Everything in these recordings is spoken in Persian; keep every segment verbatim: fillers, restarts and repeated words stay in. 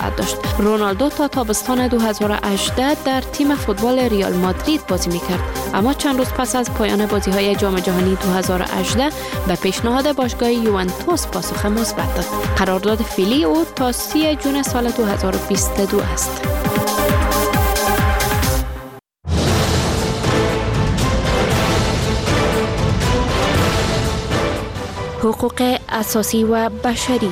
خواهد داشت. رونالدو تا تابستان دو هزار و هجده در تیم فوتبال ریال مادرید بازی میکرد، اما چند روز پس از پایان بازی‌های جام جهانی دو هزار و هجده به پیشنهاد باشگاه یوونتوس پاسخ مثبت داد. قرارداد فعلی او تا سی جون سال دو هزار و بیست و دو است. حقوق اساسی و بشری.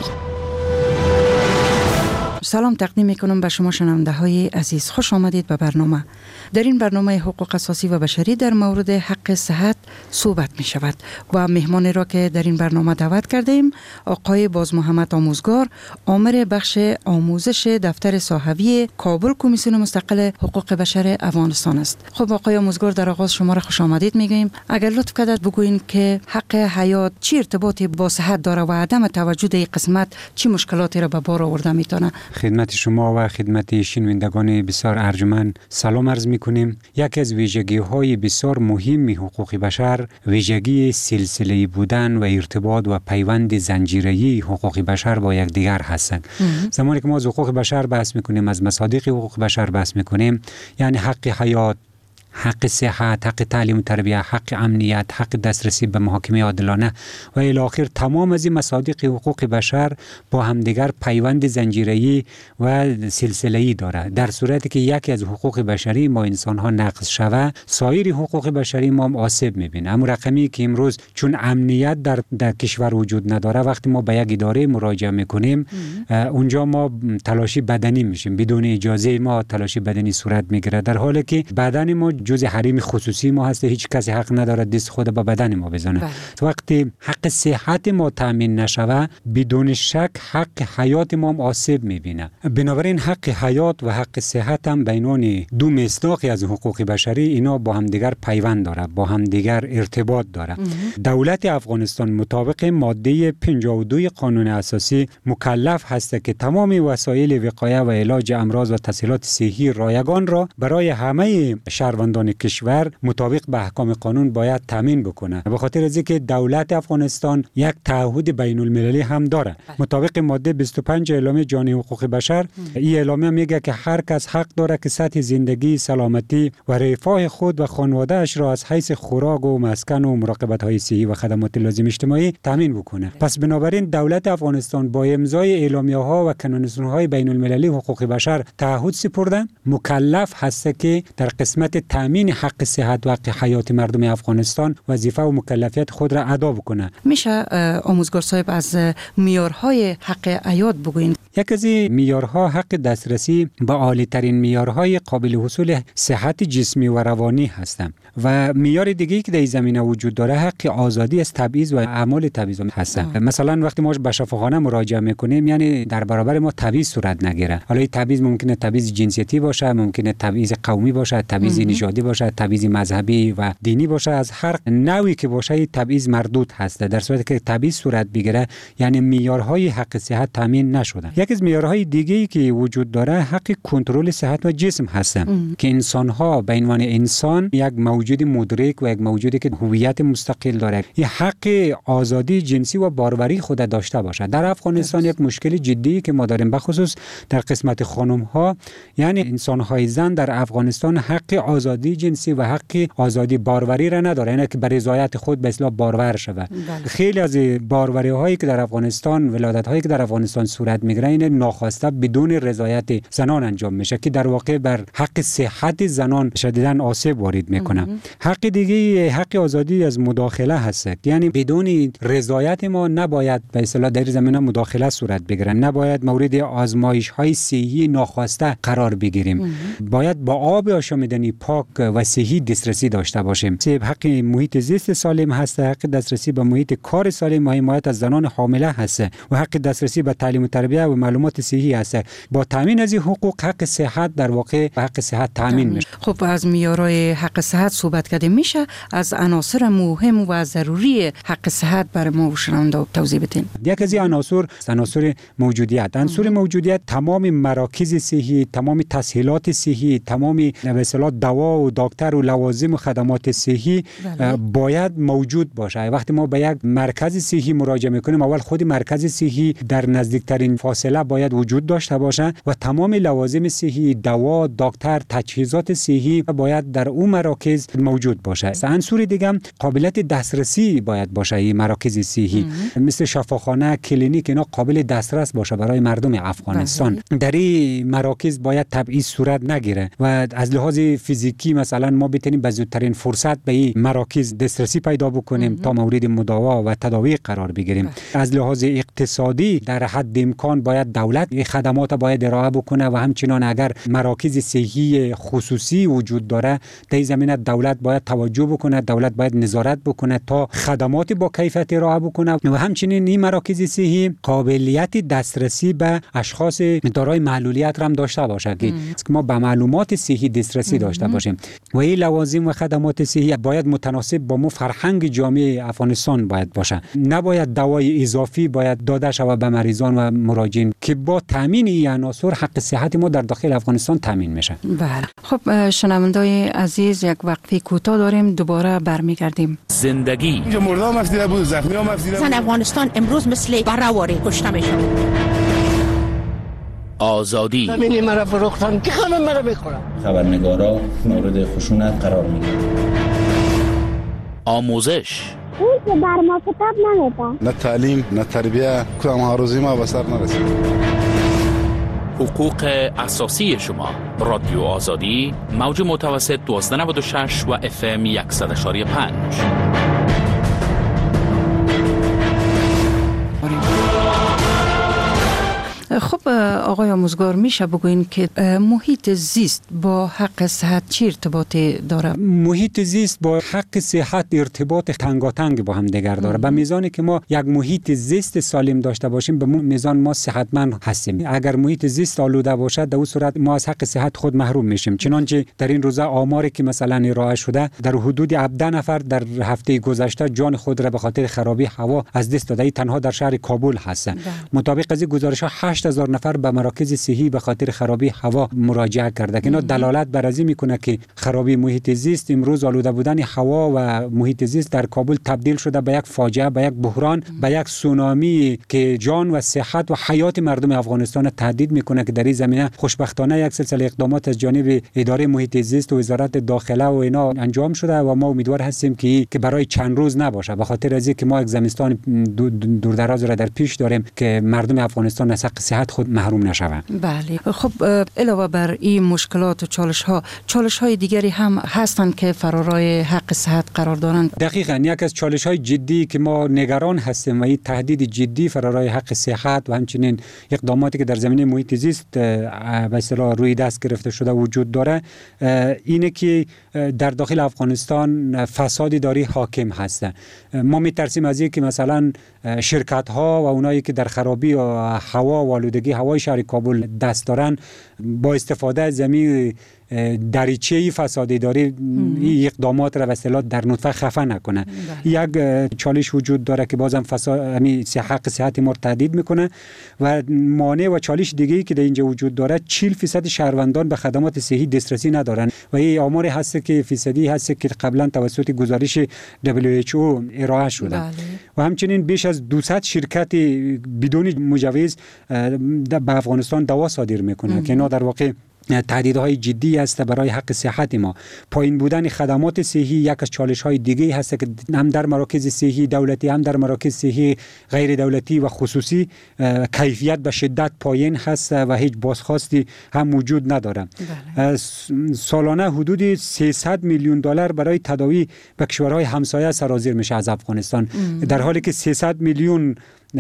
سلام تقدیم میکنم به شما شنونده های عزیز. خوش آمدید به برنامه. در این برنامه حقوق اساسی و بشری در مورد حق صحت صحبت می شود و مهمانی را که در این برنامه دعوت کرده ایم آقای باز محمد آموزگار، آمر بخش آموزش دفتر صاحبی کابل کمیسیون مستقل حقوق بشر افغانستان است. خب آقای آموزگار، در آغاز شما را خوش آمدید میگیم. اگر لطف کنید بگوین که حق حیات چی ارتباطی با صحت داره و عدم توجه این قسمت چی مشکلاتی را به بار آورده میتونه؟ خدمت شما و خدمت شنوندگان بسیار ارجمند سلام عرض میکنیم. یکی از ویژگی های بسیار مهم حقوق بشر ویژگی سلسله‌ای بودن و ارتباط و پیوند زنجیره‌ای حقوق بشر با یکدیگر هستند. زمانی که ما از حقوق بشر بحث میکنیم، از مصادیق حقوق بشر بحث میکنیم، یعنی حق حیات، حق صحت، حق تعلیم و تربیت، حق امنیت، حق دسترسی به محاکمه عادلانه و الی آخر، تمام از این مصادیق حقوق بشر با همدیگر پیوند زنجیره‌ای و سلسله‌ای داره. در صورتی که یکی از حقوق بشری ما انسان ها نقض شوه، سایر حقوق بشری ما هم آسیب میبینه. اما رقمی که امروز چون امنیت در, در کشور وجود نداره، وقتی ما به یک اداره مراجعه میکنیم اونجا ما تلاشی بدنی میشیم، بدون اجازه ما تلاشی بدنی صورت میگیره، در حالی که بدن ما جزء حریم خصوصی ما هست. هیچ کسی حق نداره دست خود به بدن ما بزنه. بله. وقتی حق صحت ما تامین نشوه، بدون شک حق حیات ما هم آسیب میبینه. بنابراین حق حیات و حق صحت هم بینان دو مصداقی از حقوق بشری، اینا با هم دیگر پیوند داره، با هم دیگر ارتباط داره. دولت افغانستان مطابق ماده پنجاه و دو قانون اساسی مکلف هست که تمام وسایل وقایه و علاج امراض و تسهیلات صحی رایگان را برای همه شهروندان کشور مطابق به احکام قانون باید تامین بکنه. به خاطر از اینکه دولت افغانستان یک تعهد بین المللی هم داره. مطابق ماده بیست و پنج اعلامیه جهانی حقوق بشر، این اعلامیه میگه که هر کس حق داره که سطح زندگی، سلامتی و رفاه خود و خانواده اش را از حیث خوراک و مسکن و مراقبت های صحی و خدمات لازم اجتماعی تامین بکنه. پس بنابراین دولت افغانستان با امضای اعلامیه ها و کنونسیون های بین المللی حقوق بشر تعهد سپرده، مکلف هست که در قسمت تامین حق صحت و حق حیات مردم افغانستان وظیفه و مکلفیت خود را ادا بکنه. میشه آموزگار صاحب از معیارهای حق حیات بگوین؟ یک از معیارها حق دسترسی به عالی ترین معیارهای قابل حصول صحت جسمی و روانی هستند و معیار دیگه‌ای که در این زمینه وجود داره حق آزادی از تبعیض و اعمال تبعیض هست. مثلا وقتی ما به شفاخانه مراجعه میکنیم، یعنی در برابر ما تبعیض صورت نگیره. حالا این تبعیض ممکنه تبعیض جنسیتی باشه، ممکنه تبعیض قومی باشه، تبعیض نژادی باشه، تبعیض مذهبی و دینی باشه. از هر نوعی که باشه تبعیض مردود هست. در صورتی که تبعیض صورت بگیره، یعنی معیارهای حق صحت تامین نشده. یکی از معیارهای دیگه‌ای که وجود داره حق کنترل صحت و جسم هست که انسان‌ها به عنوان انسان یک موجود مدرک و یک موجودی که هویت مستقل داره، این حق آزادی جنسی و باروری خود داشته باشه. در افغانستان یک مشکل جدی که ما داریم، بخصوص در قسمت خانم‌ها، یعنی انسان‌های زن در افغانستان حق آزادی جنسی و حق آزادی باروری را نداره، یعنی که به رضایت خود به اصطلاح بارور شود. خیلی از باروری هایی که در افغانستان، ولادت هایی که در افغانستان صورت میگیره، این ناخواسته بدون رضایت زنان انجام میشه که در واقع بر حق صحت زنان شدیداً آسیب وارد میکنه. حق دیگه حق آزادی از مداخله هست، یعنی بدون رضایت ما نباید به اصطلاح در زمینه مداخله صورت بگیره، نباید مورد آزمایش های صحی ناخواسته قرار بگیریم. باید با آب آشامیدنی پاک و صحی دسترسی داشته باشیم. حق محیط زیست سالم هست، حق دسترسی به محیط کار سالم و حمایت از زنان حامله هست و حق دسترسی به تعلیم و تربیت و معلومات صحی هست. با تامین از این حقوق حق صحت در واقع حق صحت تامین میشه. خب از معیارهای حق صحت صحبت کردیم، میشه از عناصر مهم و ضروری حق صحت برای ما شنونده توضیح بدین؟ یک از این عناصر عناصر موجودیت. عناصر موجودیت تمام مراکز صحی، تمام تسهیلات صحی، تمام به اصطلاح دوا دوا و دکتر و لوازم و خدمات صحی بله. باید موجود باشه. وقتی ما به یک مرکز صحی مراجعه میکنیم، اول خود مرکز صحی در نزدیکترین فاصله باید وجود داشته باشه و تمام لوازم صحی، دوا، دکتر، تجهیزات صحی باید در اون مراکز موجود باشه. عنصر دیگه هم قابلیت دسترسی باید باشه. این مراکز صحی مثل شفاخانه، کلینیک اینا قابل دسترس باشه برای مردم افغانستان. بله. در این مراکز باید تبعیض صورت نگیره و از لحاظ فیزیکی مثلا ما بتونیم به زودترین فرصت به این مراکز دسترسی پیدا بکنیم مم. تا مورد مداوا و تداوی قرار بگیریم. بله. از لحاظ اقتصادی در حد امکان باید دولت این خدمات باید ارائه بکنه و همچنان اگر مراکز صحی خصوصی وجود داره در این زمینه دولت باید توجه بکنه، دولت باید نظارت بکنه تا خدمات با کیفیت ارائه بکنه و همچنین این مراکز صحی قابلیت دسترسی به اشخاص دارای معلولیت هم داشته باشه که ما به معلومات صحی دسترسی داشته باشیم و این لوازم و خدمات صحی باید متناسب با مو فرهنگ جامعه افغانستان باید باشه. نباید دوای اضافی باید داده شود به مریضان و مراجعین که با تامین این عناصر حق صحت ما در داخل افغانستان تامین میشه. بله. خب شنوندای عزیز، یک وقفه کوتاه داریم، دوباره برمیگردیم. زندگی اینجا مرده هم افزیده بود، زخمی هم افزیده بود. زن افغانستان امروز مثل برآوری کشته میشه. آزادی زمینی مرا فروختن که خانم مرا بخورم. خبرنگارا مورد خشونت قرار میگیرن. آموزش اون که بر ما کتاب نمیده. نه تعلیم نه تربیه، کدام هاروزی ما به سر نرسید. حقوق اساسی شما. رادیو آزادی، موج متوسط دوازده نود و شش و اف ام صد و یک و پنج. خب آقای آموزگار، میشه بگوین که محیط زیست با حق صحت چی ارتباطی داره؟ محیط زیست با حق صحت ارتباط تنگاتنگ با هم دیگر داره. به میزانی که ما یک محیط زیست سالم داشته باشیم به میزان ما صحتمند هستیم. اگر محیط زیست آلوده باشد در اون صورت ما از حق صحت خود محروم میشیم. چنانچه در این روزا آماری که مثلا ارائه شده در حدود هفده نفر در هفته گذشته جان خود را به خاطر خرابی هوا از دست داده. تنها در شهر کابل هست. مطابق از گزارش‌ها هشت هزار نفر به مراکز صحی به خاطر خرابی هوا مراجعه کرده که اینا دلالت بر از این میکنه که خرابی محیط زیست، امروز آلوده بودن هوا و محیط زیست در کابل تبدیل شده به یک فاجعه، به یک بحران، به یک سونامی که جان و صحت و حیات مردم افغانستان تهدید میکنه که در این زمینه خوشبختانه یک سلسله اقدامات از جانب اداره محیط زیست و وزارت داخله و اینا انجام شده و ما امیدوار هستیم که که برای چند روز نباشه، به خاطر از اینکه ما یک زمستان دوردراز را در پیش داریم که مردم افغانستان از حق صحت خود محروم نشوند. بله. خب علاوه بر این مشکلات و چالش ها، چالش های دیگری هم هستند که فرارای حق صحت قرار دارند. دقیقاً یک از چالش های جدی که ما نگران هستیم و این تهدید جدی فرارای حق صحت و همچنین اقداماتی که در زمینه محیط زیست به اصطلاح روی دست گرفته شده وجود داره، اینه که در داخل افغانستان فساد اداری حاکم هست. ما میترسیم از اینکه مثلا شرکت ها و اونایی که در خرابی و هوا و آلودگی هوای شهر کابل دست دارن با استفاده از زمین دریچه فساد اداری این اقدامات را به اصطلاح در نطفه خفه نکنه. یک چالش وجود داره که بازم فساد همین حق صحت ما تهدید میکنه و مانع و چالش دیگه‌ای که در اینجا وجود داره چهل فیصد شهروندان به خدمات صحی دسترسی ندارن و این آمار هست که فیصدی هست که قبلا توسط گزارش دبلیو اچ او ارائه شده. بله. و همچنین بیش از دویست شرکت بدون مجوز به افغانستان دوا صادر میکنه که اینا در واقع تهدیدهای جدی است برای حق صحت ما. پایین بودن خدمات صحی یک از چالش‌های دیگه هست که هم در مراکز صحی دولتی هم در مراکز صحی غیر دولتی و خصوصی کیفیت به شدت پایین هست و هیچ بازخواستی هم وجود نداره. بله. سالانه حدود سیصد میلیون دلار برای تداوی به کشورهای همسایه سرازیر میشه از افغانستان، ام. در حالی که سیصد میلیون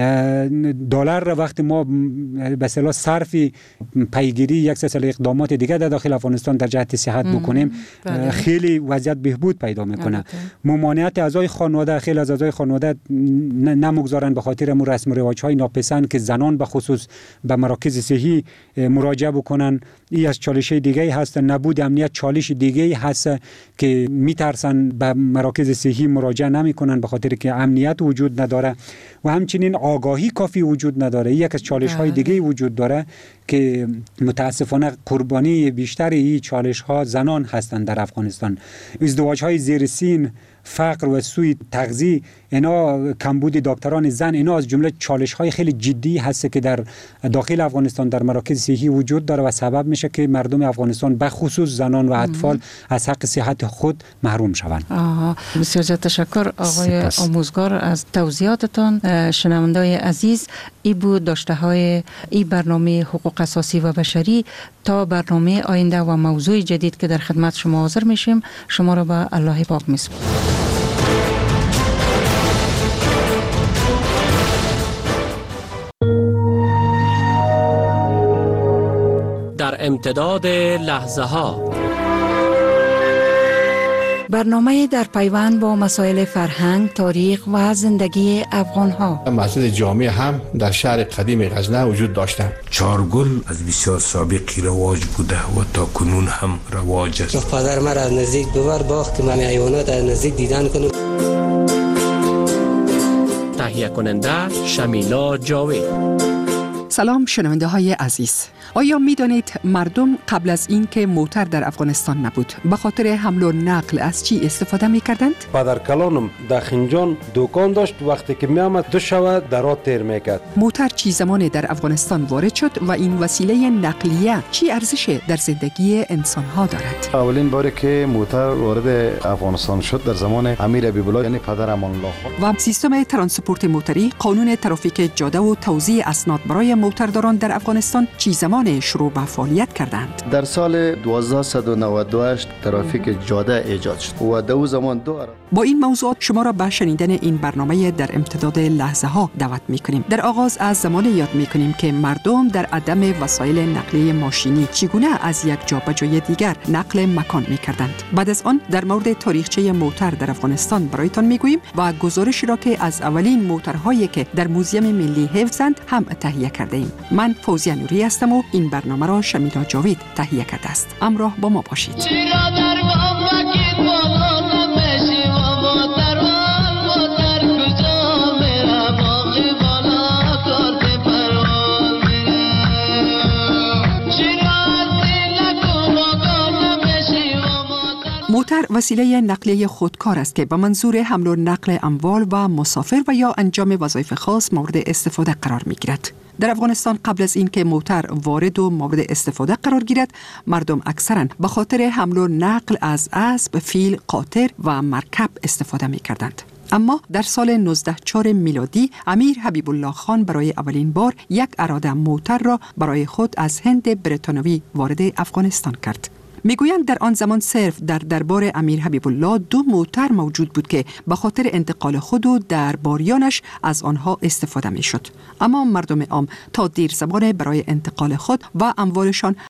دلار را وقتی ما به اصطلاح صرف پیگیری یک سلسله اقدامات دیگه در داخل افغانستان در جهت صحت بکنیم بله. خیلی وضعیت بهبود پیدا میکنه. ممانعت اعضای خانواده، خیلی از اعضای خانواده نمیگذارن به خاطر مو رسم و رواج‌های ناپسند که زنان به خصوص به مراکز صحی مراجعه بکنن. این از چالش دیگه هست. نبود امنیت چالش دیگه هست که میترسن به مراکز صحی مراجعه نمیکنن به خاطر که امنیت وجود نداره و همچنین آگاهی کافی وجود نداره. یک از چالش های دیگه وجود داره که متاسفانه قربانی بیشتر این چالش ها زنان هستند در افغانستان. ازدواج های زیر سین، فقر و سوء تغذیه، اینا کمبود دکتران زن، اینا از جمله چالش های خیلی جدی هست که در داخل افغانستان در مراکز صحی وجود داره و سبب میشه که مردم افغانستان به خصوص زنان و اطفال از حق صحت خود محروم شوند. بسیار زیاد تشکر آقای آموزگار از توضیحاتتان. شنوندای عزیز، ای بود داشته های ای برنامه حقوق اساسی و بشری. تا برنامه آینده و موضوع جدید که در خدمت شما حاضر میشیم، شما را به الله پاک میسپارم. در امتداد لحظه ها، برنامه در پیوند با مسائل فرهنگ، تاریخ و زندگی افغان ها. مسجد جامع هم در شهر قدیم غزنه وجود داشتند. چارگل از بسیار سابقی رواج بوده و تا کنون هم رواج است. پدر مرا از نزدیک ببر باخت من حیوانات از نزدیک دیدن کنم. تهیه کننده شمیلا جاوید. سلام شنونده های عزیز. آیا می دانید مردم قبل از این که موتر در افغانستان نبود به خاطر حمل و نقل از چی استفاده می کردند؟ پدر کلانم در خنجان دکان داشت، وقتی که می آمد دو شوه درات تیر می کرد. موتر چی زمان در افغانستان وارد شد و این وسیله نقلیه چی ارزش در زندگی انسان ها دارد؟ اولین باری که موتر وارد افغانستان شد در زمان امیر حبیب الله یعنی پدر امان الله. و سیستم ترانسپورت موتری، قانون ترافیک جاده و توزیع اسناد برای موترداران در افغانستان چی زمان شروع به فعالیت کردند؟ در سال هزار و دویست و نود و هشت ترافیک جاده ایجاد شد و دو زمان دو ارا. با این موضوعات شما را به شنیدن این برنامه در امتداد لحظه ها دعوت می کنیم. در آغاز از زمان یاد می کنیم که مردم در عدم وسایل نقلیه ماشینی چگونه از یک جا به جای دیگر نقل مکان می کردند. بعد از آن در مورد تاریخچه موتر در افغانستان برایتان می گوییم و گزارشی را که از اولین موترهایی که در موزیم ملی حفظند هم تهیه کرده ایم. من فوزیه نوری هستم و این برنامه را شمیلا جاوید تهیه کرده است. همراه با ما باشید. موتر وسیله نقلیه خودکار است که به منظور حمل و نقل اموال و مسافر و یا انجام وظایف خاص مورد استفاده قرار می گیرد. در افغانستان قبل از اینکه موتر وارد و مورد استفاده قرار گیرد، مردم اکثرا به خاطر حمل و نقل از اسب، فیل، قاطر و مرکب استفاده می کردند. اما در سال نوزده صد و چهار میلادی امیر حبیب الله خان برای اولین بار یک اراده موتر را برای خود از هند بریتانوی وارد افغانستان کرد. میگویند در آن زمان صرف در دربار امیر حبیب الله دو موتر موجود بود که به خاطر انتقال خود و درباریانش از آنها استفاده میشد. اما مردم عام تا دیر زمان برای انتقال خود و اموالشان